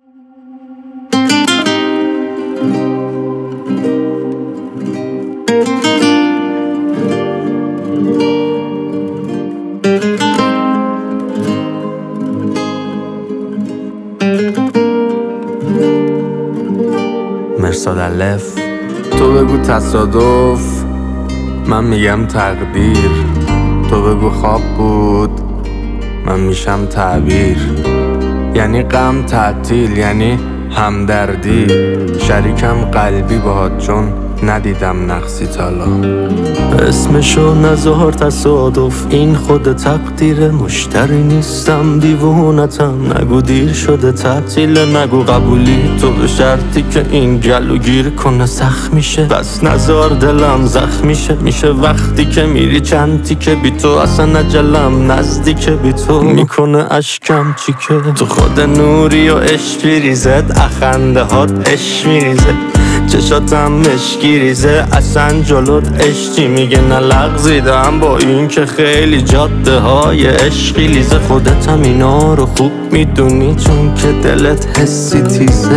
مرصاد الف. تو بگو تصادف، من میگم تقدیر. تو بگو خواب بود، من میشم تعبیر. یعنی غم تعطیل، یعنی همدردی. شریکم قلبی باهات چون ندیدم نقصی تالا. اسمشو نذار تصادف، این خود تقدیر. مشتری نیستم دیوونتم، نگو دیر شده تعطیل. نگو قبولی تو به شرطی که این گلو گیر کنه سخت میشه. بس نذار دلم زخم میشه وقتی که میری چندی که بی تو اصلا اجلم نزدیک بی تو میکنه اشکم چیکه. تو خود نوری و عشق ریزد، اخنده هات عشق میریزه. چشاتم مشکی ریزه، اصلا جلوت عشقی میگه نه لغزیدم. با این که خیلی جاده های عشقی لیزه. خودت هم اینا رو خوب میدونی چون که دلت حسی تیزه.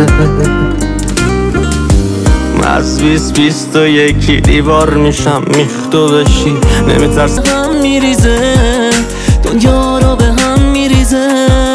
از 20-21 دیوار میشم میختو بشی. نمیترسم هم میریزه، دنیا رو به هم میریزه.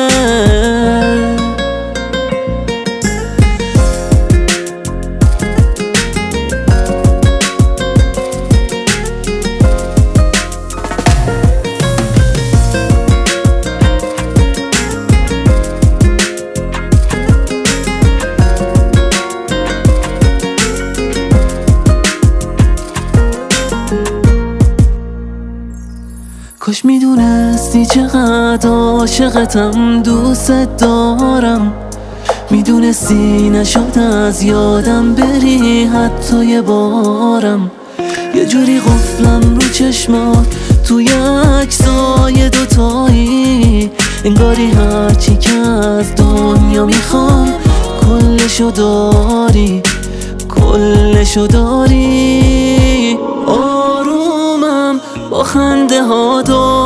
کاش میدونستی چقدر عاشقتم، دوست دارم. میدونستی نشد از یادم بری حتی یه بارم. یه جوری قفلم رو چشمات توی عکسای دوتایی. انگاری هرچی که از دنیا میخوام کلشو داری، کلشو داری. آرومم با خنده ها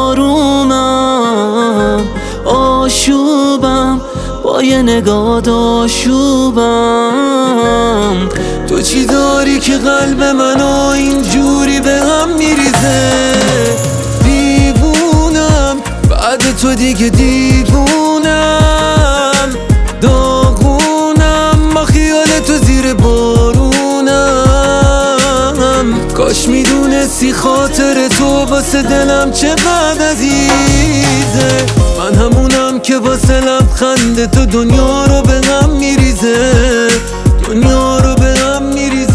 دارومم، آشوبم با یه نگاه آشوبم. تو چی داری که قلب منو اینجوری به هم میریزه؟ دیوونم بعد تو دیگه دیوونم. داغونم با خیال تو زیر بارونم. کاش میدونستی خاطر تو واسه دلم چقدر عزیزه. من همونم که واسه لبخند تو دنیا رو به هم میریزه، دنیا رو به هم میریزه.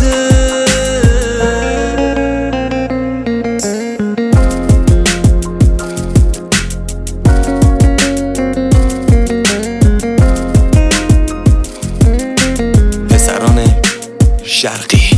پسران شرقی